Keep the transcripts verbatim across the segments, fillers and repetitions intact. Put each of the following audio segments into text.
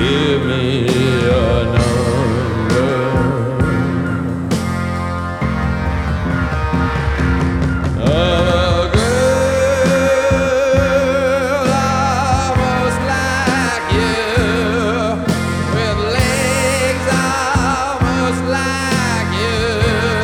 Give me a number. A girl almost like you, with legs almost like you.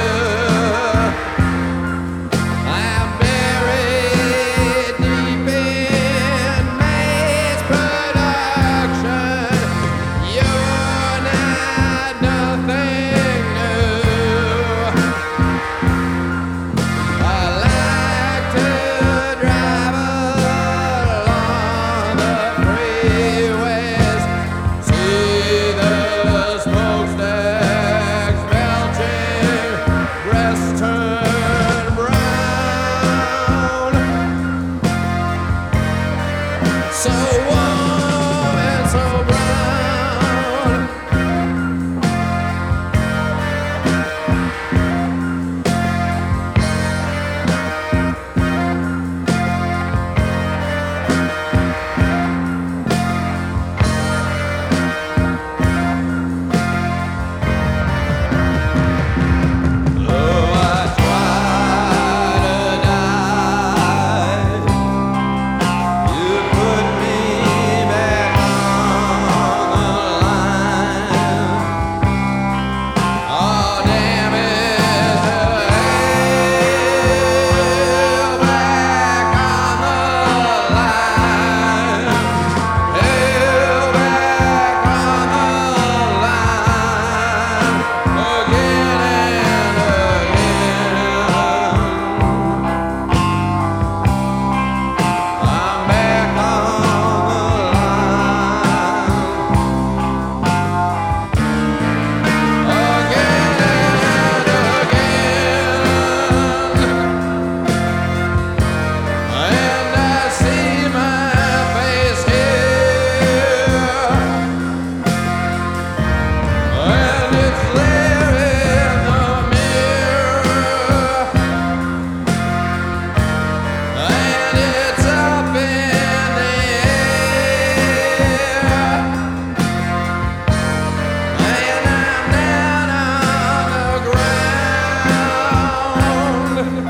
I'm buried deep in mass production. You're not nothing new. I like to drive along the freeways, see the smokestacks belching, breasts turn brown. So warm and so brown. Though I try to die, you put me back on the line. Oh, damn it, hell, back on the line. Hell, back on the line. Again and again. I'm back on the line. Again and again. And I see my face here, and it's there in the mirror, and it's up in the air, and I'm down on the ground.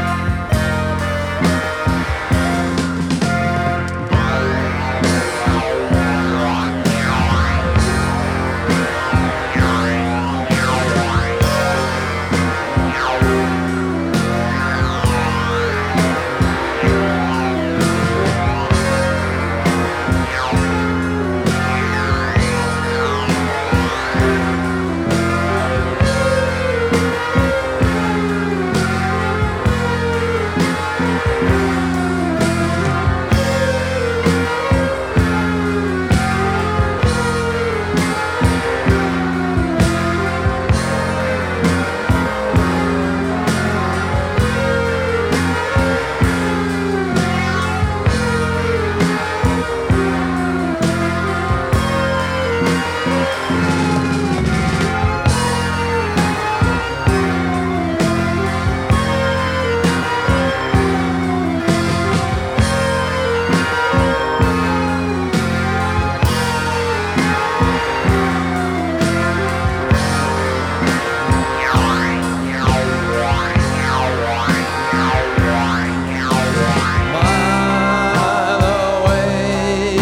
By the way,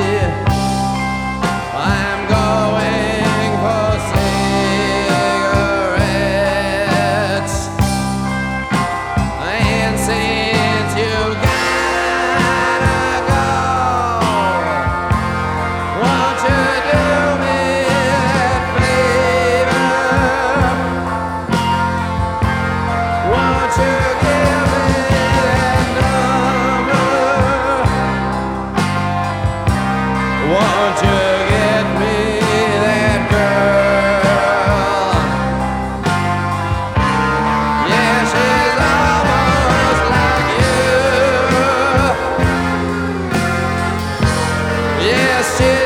I'm going for cigarettes, and since you gotta go, won't you do me that favor? Won't you give me that number? Won't you get me that girl? Yeah, she's almost like you. Yes, she